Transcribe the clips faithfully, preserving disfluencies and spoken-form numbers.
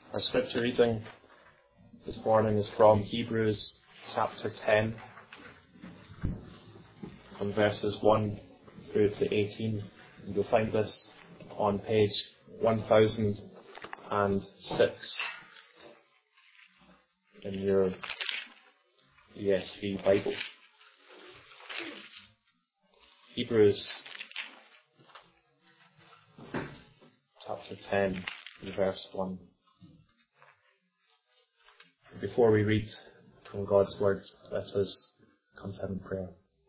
Our scripture reading this morning is from Hebrews chapter ten, from verses one through to eighteen. And you'll find this on page one thousand six in your E S V Bible. Hebrews chapter ten, verse one. Before we read from God's Word, let us come to Him in prayer.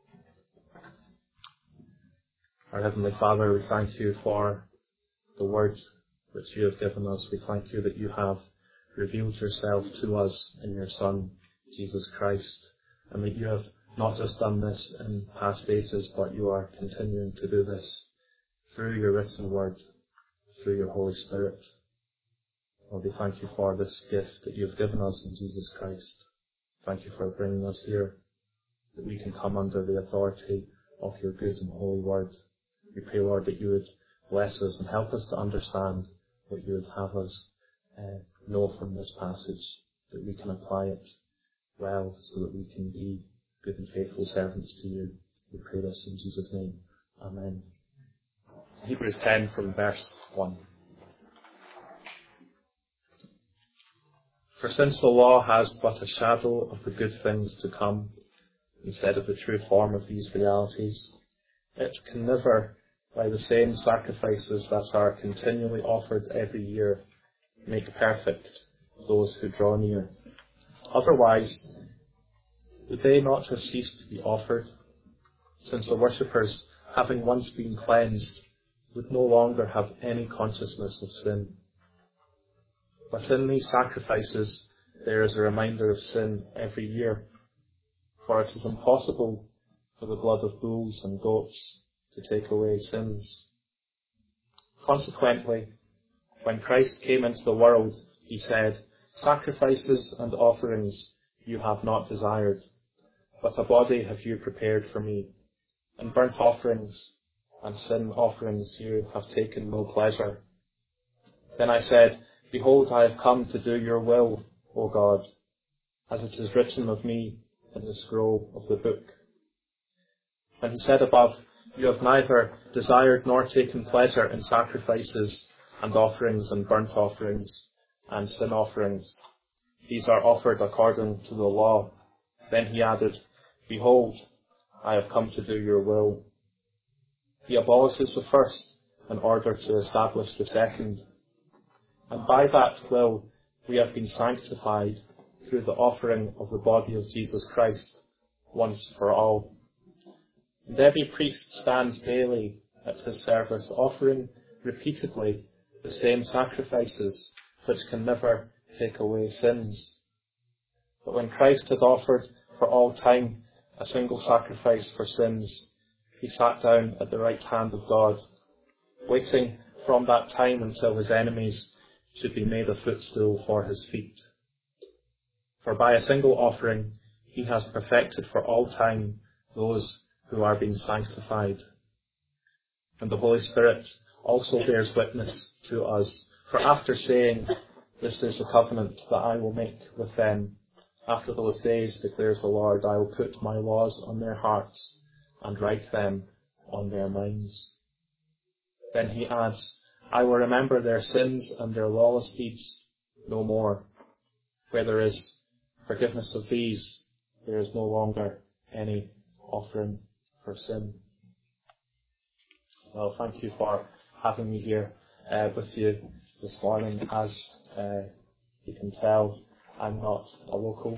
Our Heavenly Father, we thank You for the Word which You have given us. We thank You that You have revealed Yourself to us in Your Son, Jesus Christ, and that You have not just done this in past ages, but You are continuing to do this through Your written Word, through Your Holy Spirit. Lord, we thank You for this gift that You have given us in Jesus Christ. Thank You for bringing us here, that we can come under the authority of Your good and holy Word. We pray, Lord, that You would bless us and help us to understand what You would have us uh, know from this passage, that we can apply it well so that we can be good and faithful servants to You. We pray this in Jesus' name. Amen. So Hebrews ten from verse one. For since the law has but a shadow of the good things to come, instead of the true form of these realities, it can never, by the same sacrifices that are continually offered every year, make perfect those who draw near. Otherwise, would they not have ceased to be offered, since the worshippers, having once been cleansed, would no longer have any consciousness of sin? But in these sacrifices there is a reminder of sin every year, for it is impossible for the blood of bulls and goats to take away sins. Consequently, when Christ came into the world, He said, "Sacrifices and offerings You have not desired, but a body have You prepared for Me, and burnt offerings and sin offerings You have taken no pleasure." Then I said, "Behold, I have come to do Your will, O God, as it is written of Me in the scroll of the book." And He said above, "You have neither desired nor taken pleasure in sacrifices and offerings and burnt offerings and sin offerings. These are offered according to the law." Then He added, "Behold, I have come to do Your will." He abolishes the first in order to establish the second. And by that will we have been sanctified through the offering of the body of Jesus Christ once for all. And every priest stands daily at his service, offering repeatedly the same sacrifices which can never take away sins. But when Christ had offered for all time a single sacrifice for sins, He sat down at the right hand of God, waiting from that time until His enemies should be made a footstool for His feet. For by a single offering He has perfected for all time those who are being sanctified. And the Holy Spirit also bears witness to us, for after saying, "This is the covenant that I will make with them, after those days, declares the Lord, I will put My laws on their hearts and write them on their minds." Then He adds, "I will remember their sins and their lawless deeds no more. Where there is forgiveness of these, there is no longer any offering for sin." Well, thank you for having me here uh, with you this morning. As uh, you can tell, I'm not a local.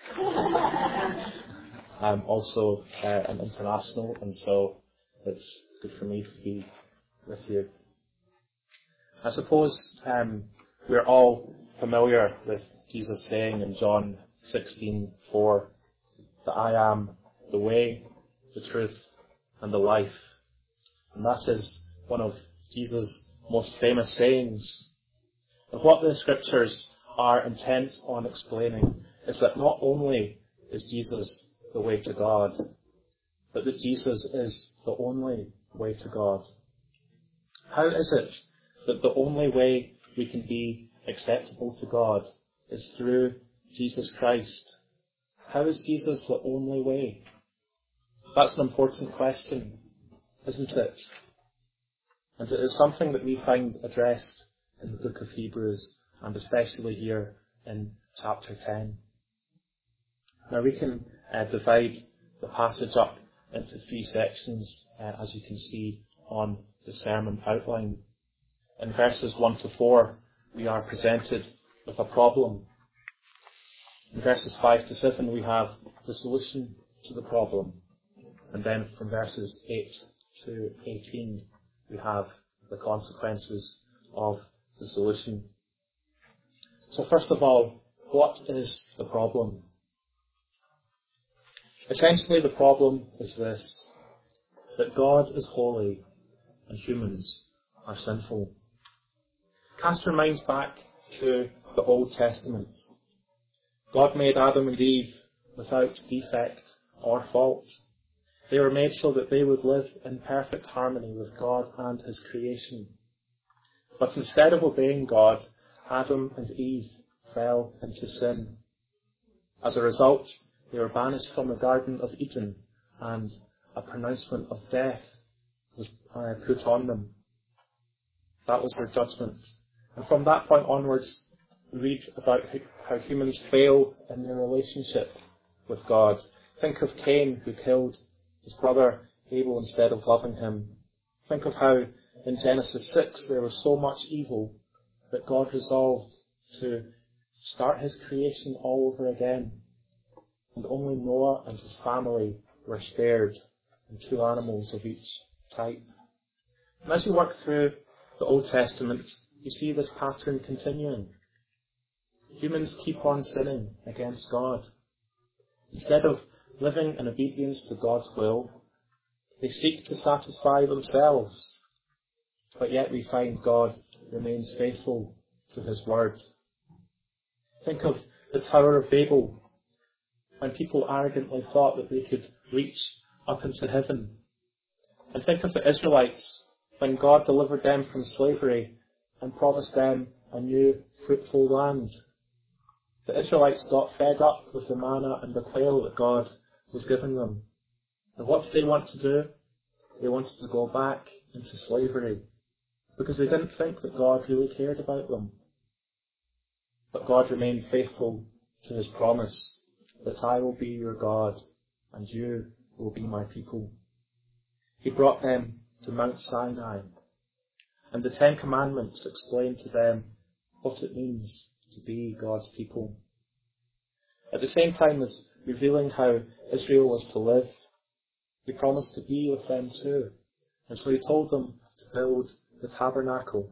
I'm also uh, an international, and so it's good for me to be with you. I suppose um, we're all familiar with Jesus saying in John sixteen four that I am the way, the truth, and the life. And that is one of Jesus' most famous sayings. And what the scriptures are intent on explaining is that not only is Jesus the way to God, but that Jesus is the only way to God. How is it that the only way we can be acceptable to God is through Jesus Christ. How is Jesus the only way? That's an important question, isn't it? And it is something that we find addressed in the book of Hebrews, and especially here in chapter ten. Now we can uh, divide the passage up into three sections, uh, as you can see on the sermon outline. In verses one to four, we are presented with a problem. In verses five to seven, we have the solution to the problem. And then from verses eight to eighteen, we have the consequences of the solution. So first of all, what is the problem? Essentially, the problem is this, that God is holy and humans are sinful. Cast your minds back to the Old Testament. God made Adam and Eve without defect or fault. They were made so that they would live in perfect harmony with God and His creation. But instead of obeying God, Adam and Eve fell into sin. As a result, they were banished from the Garden of Eden, and a pronouncement of death was uh, put on them. That was their judgment. And from that point onwards, we read about how humans fail in their relationship with God. Think of Cain, who killed his brother Abel instead of loving him. Think of how in Genesis six there was so much evil that God resolved to start His creation all over again. And only Noah and his family were spared, and two animals of each type. And as you work through the Old Testament, you see this pattern continuing. Humans keep on sinning against God. Instead of living in obedience to God's will, they seek to satisfy themselves. But yet we find God remains faithful to His word. Think of the Tower of Babel, when people arrogantly thought that they could reach up into heaven. And think of the Israelites, when God delivered them from slavery and promised them a new fruitful land. The Israelites got fed up with the manna and the quail that God was giving them. And what did they want to do? They wanted to go back into slavery, because they didn't think that God really cared about them. But God remained faithful to His promise that I will be your God and you will be my people. He brought them to Mount Sinai, and the Ten Commandments explained to them what it means to be God's people. At the same time as revealing how Israel was to live, He promised to be with them too, and so He told them to build the tabernacle.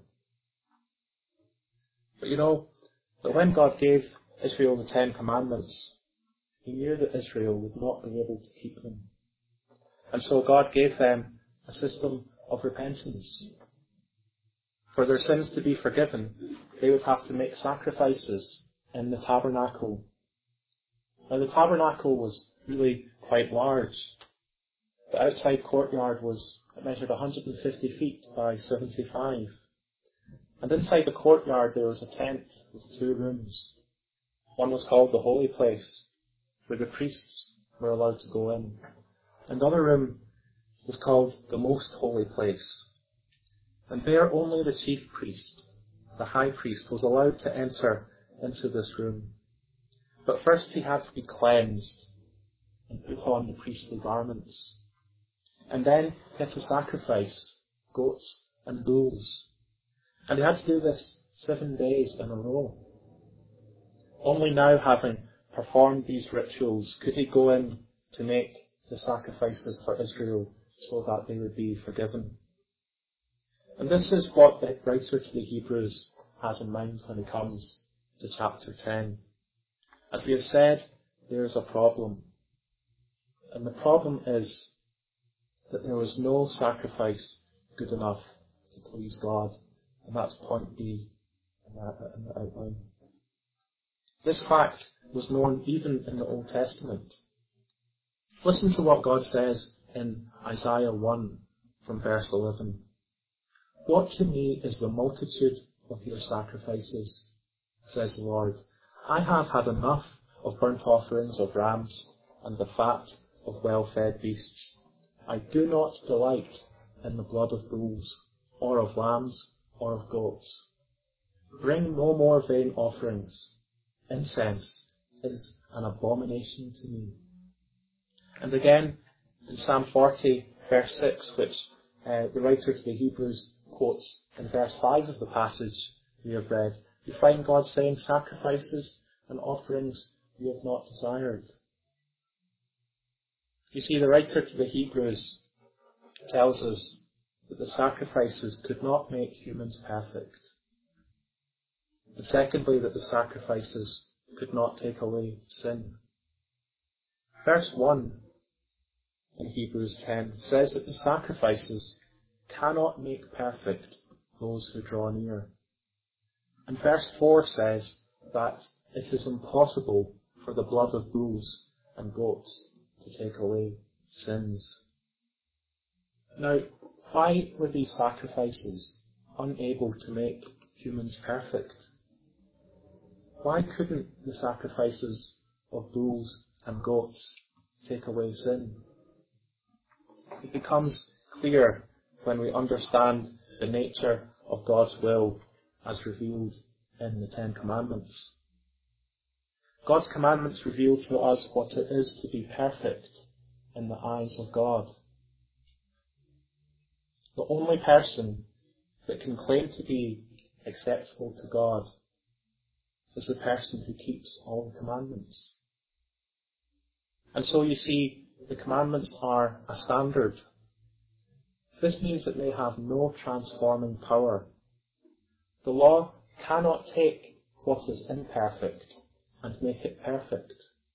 But you know, that when God gave Israel the Ten Commandments, He knew that Israel would not be able to keep them. And so God gave them a system of repentance. For their sins to be forgiven, they would have to make sacrifices in the tabernacle. Now the tabernacle was really quite large. The outside courtyard was, it measured one hundred fifty feet by seventy-five. And inside the courtyard there was a tent with two rooms. One was called the Holy Place, where the priests were allowed to go in. And the other room was called the Most Holy Place. And there only the chief priest, the high priest, was allowed to enter into this room. But first he had to be cleansed and put on the priestly garments. And then he had to sacrifice goats and bulls. And he had to do this seven days in a row. Only now, having performed these rituals, could he go in to make the sacrifices for Israel so that they would be forgiven. And this is what the writer to the Hebrews has in mind when he comes to chapter ten. As we have said, there is a problem. And the problem is that there was no sacrifice good enough to please God. And that's point B in the, in the outline. This fact was known even in the Old Testament. Listen to what God says in Isaiah one from verse eleven. What to me is the multitude of your sacrifices, says the Lord. I have had enough of burnt offerings of rams and the fat of well-fed beasts. I do not delight in the blood of bulls, or of lambs, or of goats. Bring no more vain offerings. Incense is an abomination to me. And again, in Psalm forty, verse six, which uh, the writer to the Hebrews quotes in verse five of the passage we have read, you find God saying, sacrifices and offerings you have not desired. You see, the writer to the Hebrews tells us that the sacrifices could not make humans perfect. And secondly, that the sacrifices could not take away sin. Verse one in Hebrews ten says that the sacrifices cannot make perfect those who draw near. And verse four says that it is impossible for the blood of bulls and goats to take away sins. Now, why were these sacrifices unable to make humans perfect? Why couldn't the sacrifices of bulls and goats take away sin? It becomes clear when we understand the nature of God's will as revealed in the Ten Commandments. God's commandments reveal to us what it is to be perfect in the eyes of God. The only person that can claim to be acceptable to God is the person who keeps all the commandments. And so you see, the commandments are a standard. This means that they have no transforming power. The law cannot take what is imperfect and make it perfect.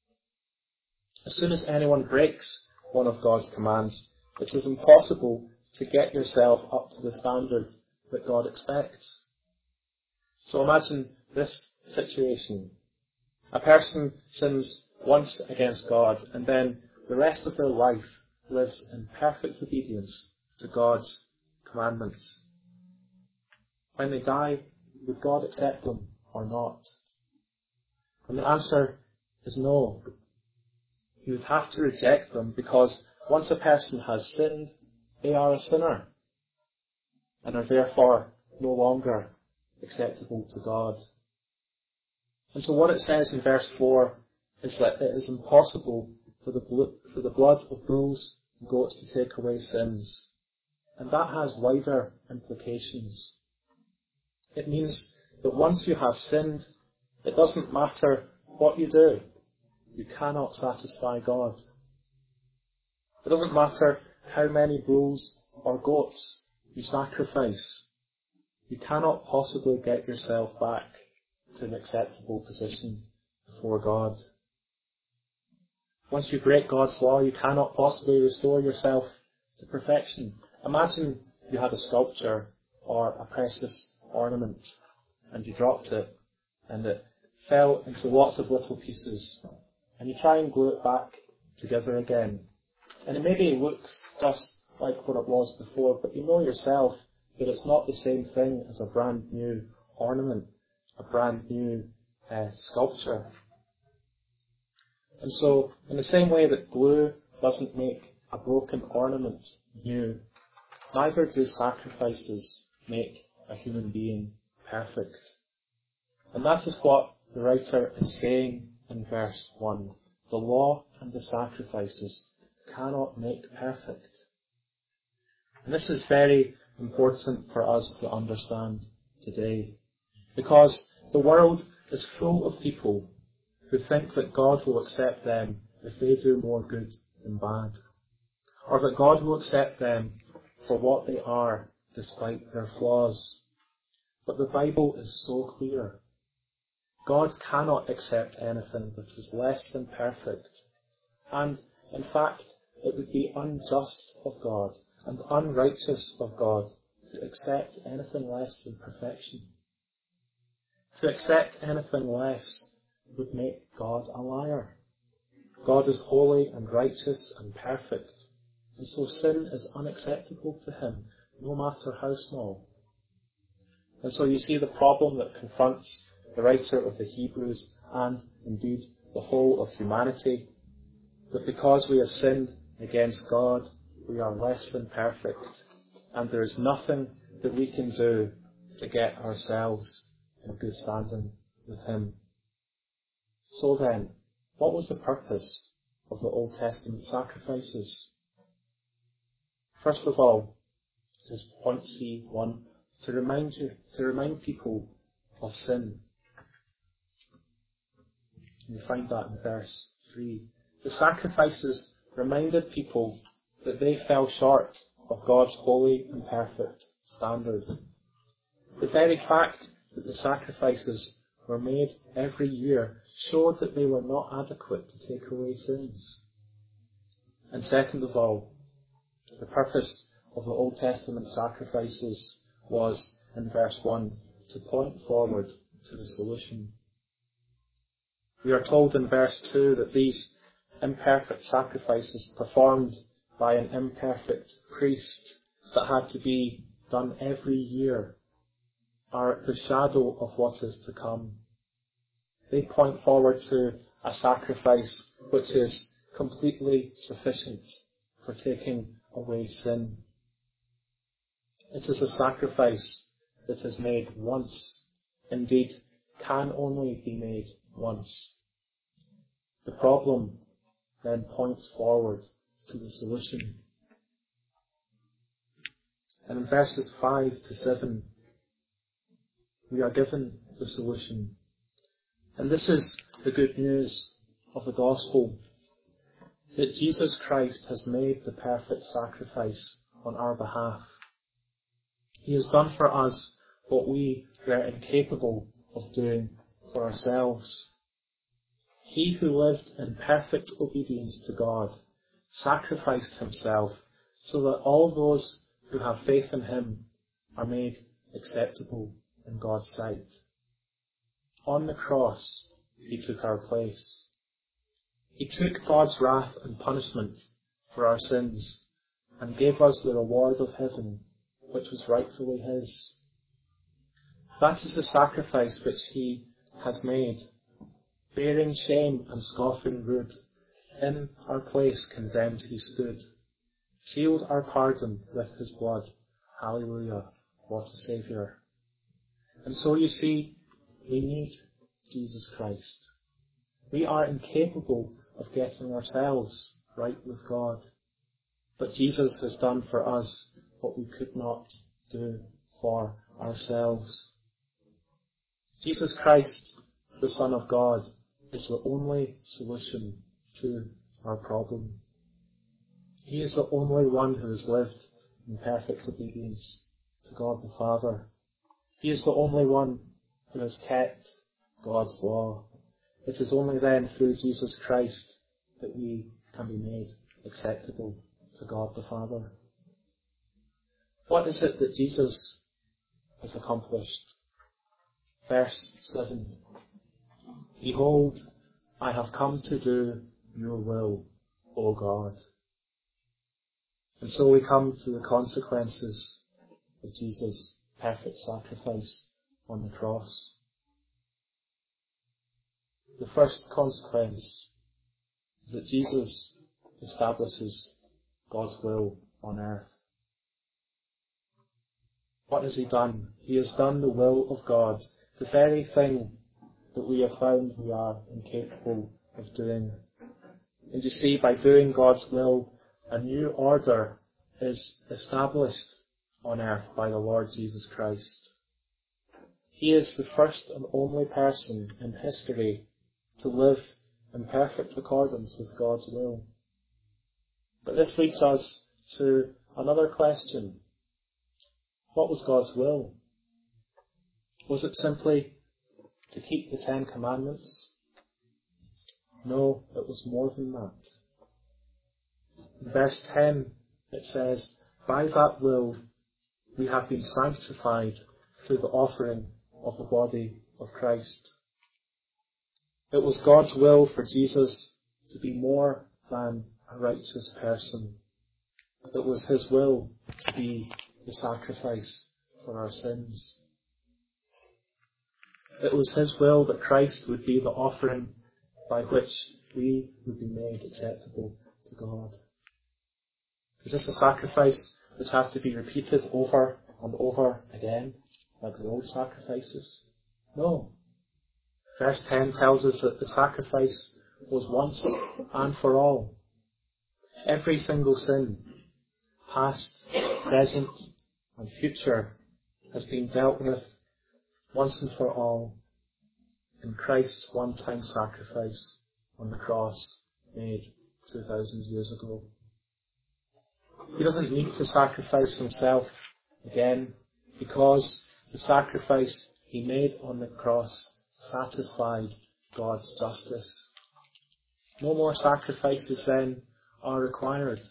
As soon as anyone breaks one of God's commands, it is impossible to get yourself up to the standard that God expects. So imagine this situation. A person sins once against God and then the rest of their life lives in perfect obedience to God's commandments. When they die, would God accept them or not? And the answer is no. He would have to reject them because once a person has sinned, they are a sinner and are therefore no longer acceptable to God. And so what it says in verse four is that it is impossible for the, blo- for the blood of bulls and goats to take away sins. And that has wider implications. It means that once you have sinned, it doesn't matter what you do. You cannot satisfy God. It doesn't matter how many bulls or goats you sacrifice. You cannot possibly get yourself back to an acceptable position before God. Once you break God's law, you cannot possibly restore yourself to perfection. Imagine you had a sculpture or a precious ornament and you dropped it and it fell into lots of little pieces and you try and glue it back together again. And it maybe looks just like what it was before, but you know yourself that it's not the same thing as a brand new ornament, a brand new uh, sculpture. And so, in the same way that glue doesn't make a broken ornament new, neither do sacrifices make a human being perfect. And that is what the writer is saying in verse one. The law and the sacrifices cannot make perfect. And this is very important for us to understand today, because the world is full of people who think that God will accept them if they do more good than bad, or that God will accept them for what they are despite their flaws. But the Bible is so clear. God cannot accept anything that is less than perfect, and in fact it would be unjust of God and unrighteous of God to accept anything less than perfection. To accept anything less would make God a liar. God is holy and righteous and perfect, and so sin is unacceptable to him, no matter how small. And so you see the problem that confronts the writer of the Hebrews and indeed the whole of humanity, that because we have sinned against God, we are less than perfect, and there is nothing that we can do to get ourselves in good standing with Him. So then, what was the purpose of the Old Testament sacrifices? First of all, this is point C one, to remind you, to remind people of sin. You find that in verse three. The sacrifices reminded people that they fell short of God's holy and perfect standard. The very fact that the sacrifices were made every year showed that they were not adequate to take away sins. And second of all, the purpose of the Old Testament sacrifices was, in verse one, to point forward to the solution. We are told in verse two that these imperfect sacrifices performed by an imperfect priest that had to be done every year are the shadow of what is to come. They point forward to a sacrifice which is completely sufficient for taking away sin. It is a sacrifice that is made once, indeed can only be made once. The problem then points forward to the solution. And in verses five to seven, we are given the solution. And this is the good news of the gospel, that Jesus Christ has made the perfect sacrifice on our behalf. He has done for us what we were incapable of doing for ourselves. He who lived in perfect obedience to God sacrificed himself so that all those who have faith in him are made acceptable in God's sight. On the cross, he took our place. He took God's wrath and punishment for our sins and gave us the reward of heaven, which was rightfully his. That is the sacrifice which he has made, bearing shame and scoffing rude. In our place condemned he stood, sealed our pardon with his blood. Hallelujah, what a Saviour. And so you see, we need Jesus Christ. We are incapable of getting ourselves right with God, but Jesus has done for us what we could not do for ourselves. Jesus Christ, the Son of God, is the only solution to our problem. He is the only one who has lived in perfect obedience to God the Father. He is the only one who has kept God's law. It is only then through Jesus Christ that we can be made acceptable to God the Father. What is it that Jesus has accomplished? Verse seven. Behold, I have come to do your will, O God. And so we come to the consequences of Jesus' perfect sacrifice on the cross. The first consequence is that Jesus establishes God's will on earth. What has he done? He has done the will of God, the very thing that we have found we are incapable of doing. And you see, by doing God's will, a new order is established on earth by the Lord Jesus Christ. He is the first and only person in history to live in perfect accordance with God's will. But this leads us to another question. What was God's will? Was it simply to keep the Ten Commandments? No, it was more than that. In verse ten, it says, by that will we have been sanctified through the offering of the body of Christ. It was God's will for Jesus to be more than a righteous person. It was his will to be the sacrifice for our sins. It was his will that Christ would be the offering by which we would be made acceptable to God. Is this a sacrifice which has to be repeated over and over again, like the old sacrifices? No. Verse ten tells us that the sacrifice was once and for all. Every single sin, past, present, and future, has been dealt with once and for all in Christ's one-time sacrifice on the cross made two thousand years ago. He doesn't need to sacrifice himself again because the sacrifice he made on the cross satisfied God's justice. No more sacrifices then are required.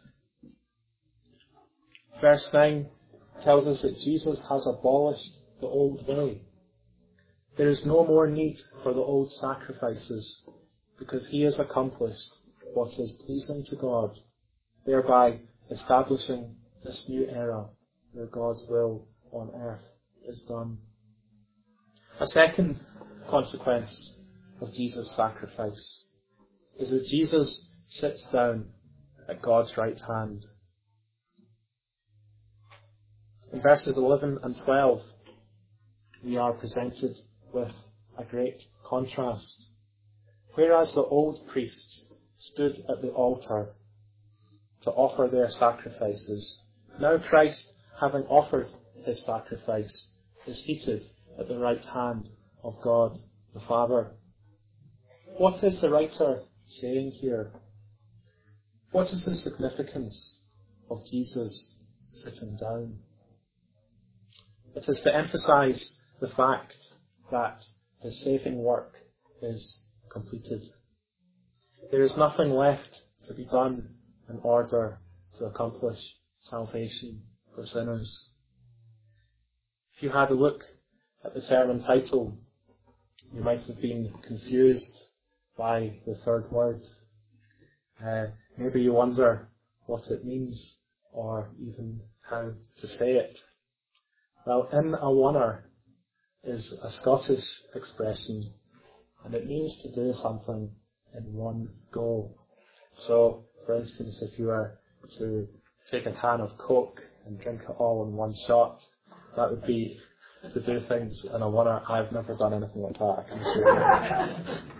Verse nine tells us that Jesus has abolished the old way. There is no more need for the old sacrifices because he has accomplished what is pleasing to God, thereby establishing this new era where God's will on earth is done. A second consequence of Jesus' sacrifice is that Jesus sits down at God's right hand. In verses eleven and twelve, we are presented with a great contrast. Whereas the old priests stood at the altar to offer their sacrifices, now Christ, having offered his sacrifice, is seated at the right hand of God the Father. What is the writer saying here? What is the significance of Jesus sitting down? It is to emphasize the fact that his saving work is completed. There is nothing left to be done in order to accomplish salvation for sinners. If you had a look at the sermon title, you might have been confused by the third word. Uh, maybe you wonder what it means or even how to say it. Well, in a oneer is a Scottish expression, and it means to do something in one go. So, for instance, if you were to take a can of Coke and drink it all in one shot, that would be to do things in a oneer. I've never done anything like that, I can assure you.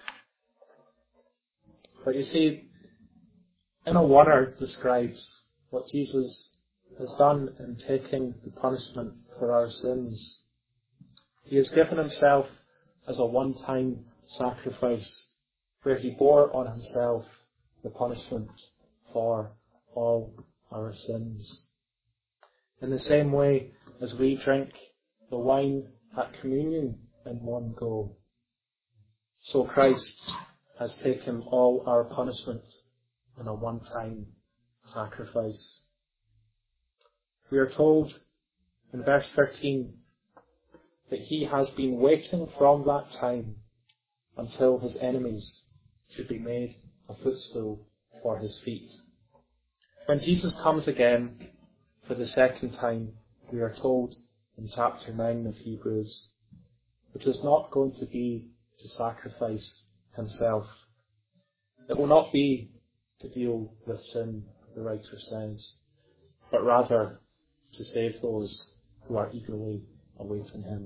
But you see, in a oneer describes what Jesus has done in taking the punishment for our sins. He has given himself as a one-time sacrifice where he bore on himself the punishment for all our sins. In the same way as we drink the wine at communion in one go, so Christ has taken all our punishment in a one-time sacrifice. We are told in verse thirteen that he has been waiting from that time until his enemies should be made a footstool for his feet. When Jesus comes again for the second time, we are told in chapter nine of Hebrews, it is not going to be to sacrifice himself. It will not be to deal with sin, the writer says, but rather to save those who are eagerly awaiting him.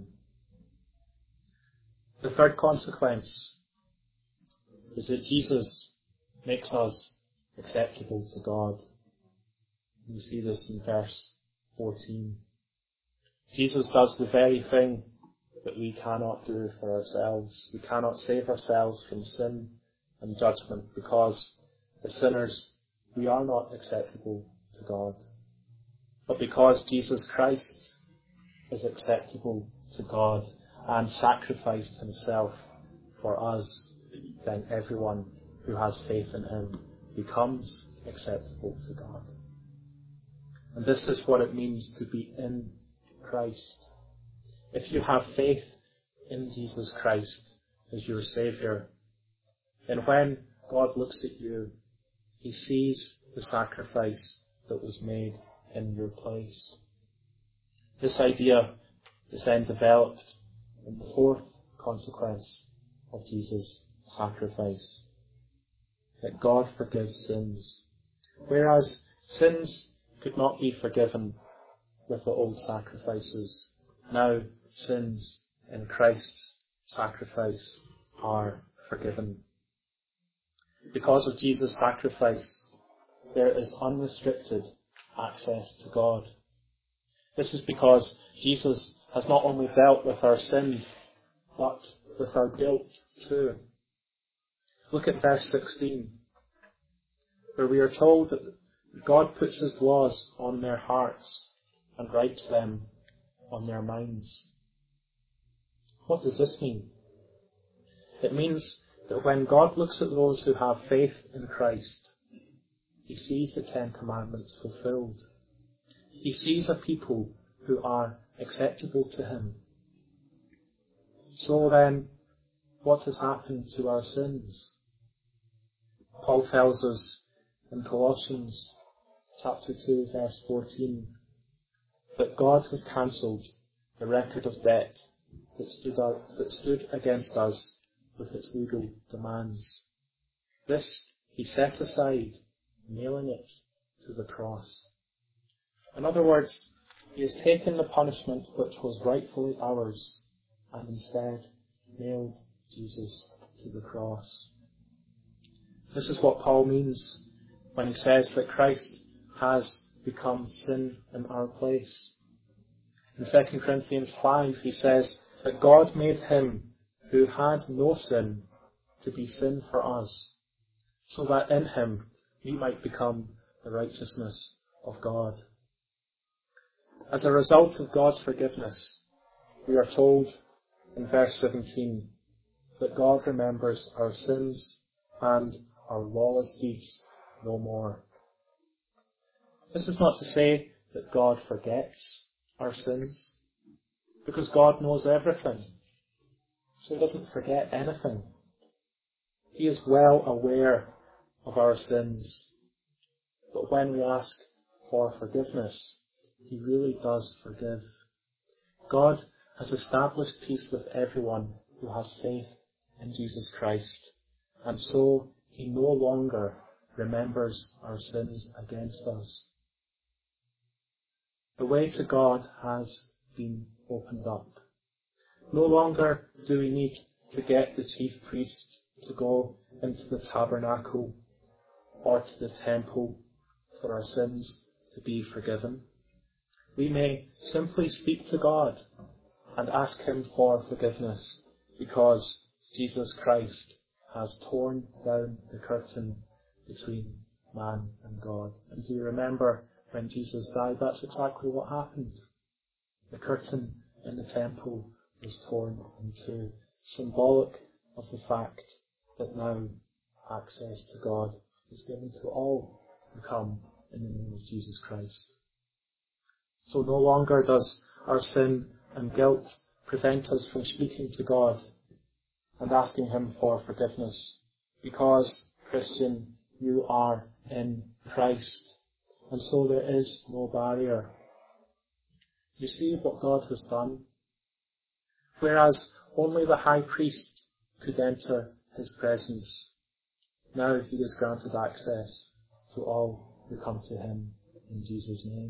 The third consequence is that Jesus makes us acceptable to God. You see this in verse fourteen. Jesus does the very thing that we cannot do for ourselves. We cannot save ourselves from sin and judgment because, as sinners, we are not acceptable to God. But because Jesus Christ is acceptable to God and sacrificed himself for us, then everyone who has faith in him becomes acceptable to God. And this is what it means to be in Christ. If you have faith in Jesus Christ as your Saviour, then when God looks at you, he sees the sacrifice that was made in your place. This idea is then developed in the fourth consequence of Jesus' sacrifice. That God forgives sins, whereas sins could not be forgiven with the old sacrifices. Now sins in Christ's sacrifice are forgiven. Because of Jesus' sacrifice, there is unrestricted access to God. This is because Jesus has not only dealt with our sin, but with our guilt too. Look at verse sixteen, where we are told that God puts His laws on their hearts and writes them on their minds. What does this mean? It means that when God looks at those who have faith in Christ, He sees the Ten Commandments fulfilled. He sees a people who are acceptable to Him. So then, what has happened to our sins? Paul tells us in Colossians chapter two, verse fourteen, that God has cancelled the record of debt that stood, out, that stood against us with its legal demands. This He set aside, nailing it to the cross. In other words, He has taken the punishment which was rightfully ours and instead nailed Jesus to the cross. This is what Paul means when he says that Christ has become sin in our place. In Second Corinthians five, he says that God made Him who had no sin to be sin for us, so that in Him we might become the righteousness of God. As a result of God's forgiveness, we are told in verse seventeen that God remembers our sins and our lawless deeds no more. This is not to say that God forgets our sins, because God knows everything, so He doesn't forget anything. He is well aware of our sins, but when we ask for forgiveness, He really does forgive. God has established peace with everyone who has faith in Jesus Christ, and so He no longer remembers our sins against us. The way to God has been opened up. No longer do we need to get the chief priest to go into the tabernacle or to the temple for our sins to be forgiven. We may simply speak to God and ask Him for forgiveness, because Jesus Christ has torn down the curtain between man and God. And do you remember when Jesus died? That's exactly what happened. The curtain in the temple was torn in two, symbolic of the fact that now access to God is given to all who come in the name of Jesus Christ. So no longer does our sin and guilt prevent us from speaking to God and asking Him for forgiveness, because, Christian, you are in Christ, and so there is no barrier. You see what God has done? Whereas only the high priest could enter His presence, now He is granted access to all who come to Him in Jesus' name.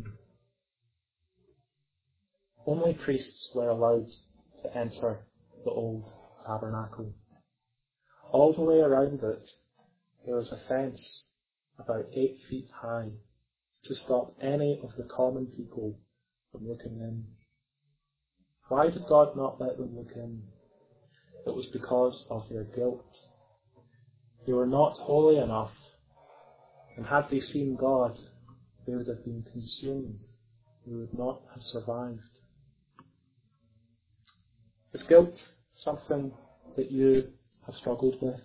Only priests were allowed to enter the old tabernacle. All the way around it, there was a fence about eight feet high to stop any of the common people from looking in. Why did God not let them look in? It was because of their guilt. They were not holy enough, and had they seen God, they would have been consumed. They would not have survived. Is guilt something that you have struggled with?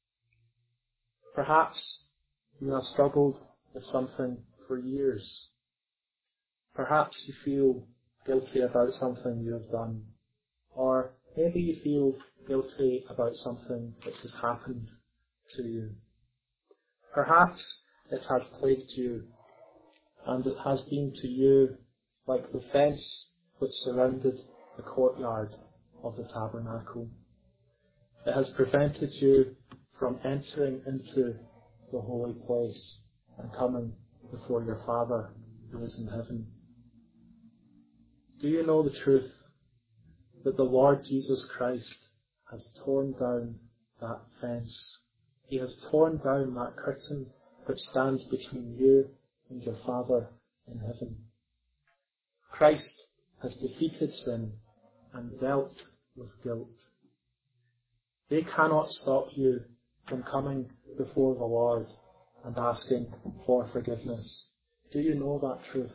Perhaps you have struggled with something for years. Perhaps you feel guilty about something you have done, or maybe you feel guilty about something which has happened to you. Perhaps it has plagued you, and it has been to you like the fence which surrounded the courtyard of the tabernacle. It has prevented you from entering into the holy place and coming before your Father who is in heaven. Do you know the truth that the Lord Jesus Christ has torn down that fence? He has torn down that curtain which stands between you and your Father in heaven. Christ has defeated sin and dealt with guilt. They cannot stop you from coming before the Lord and asking for forgiveness. Do you know that truth?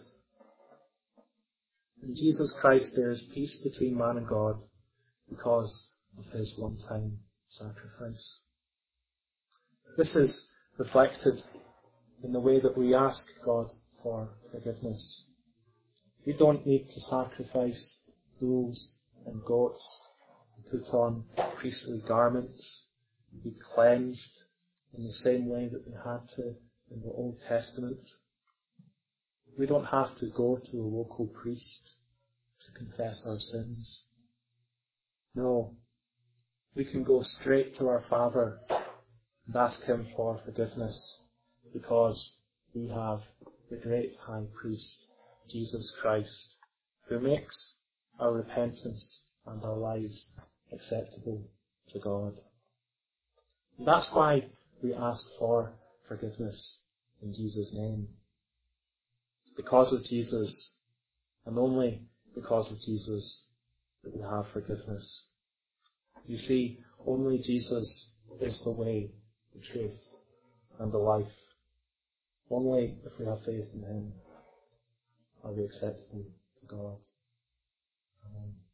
In Jesus Christ there is peace between man and God because of his one-time sacrifice. This is reflected in the way that we ask God for forgiveness. We don't need to sacrifice bulls and goats, and put on priestly garments, and be cleansed in the same way that we had to in the Old Testament. We don't have to go to a local priest to confess our sins. No, we can go straight to our Father and ask him for forgiveness because we have the great high priest, Jesus Christ, who makes our repentance and our lives acceptable to God. And that's why we ask for forgiveness in Jesus' name. Because of Jesus, and only because of Jesus, that we have forgiveness. You see, only Jesus is the way, the truth, and the life. Only if we have faith in him are we acceptable to God. Amen.